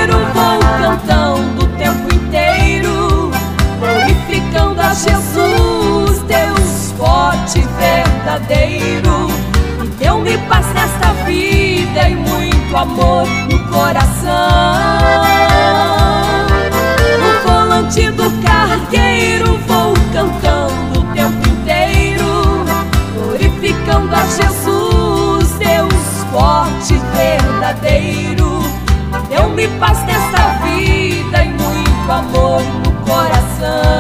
cargueiro vou cantando o tempo inteiro, glorificando a Jesus, Deus forte e verdadeiro. E deu-me paz nesta vida e muito amor no coração. No volante do cargueiro vou cantando o tempo inteiro, glorificando a Jesus, Deus forte e verdadeiro. Deu-me paz nesta vida e muito amor no coração.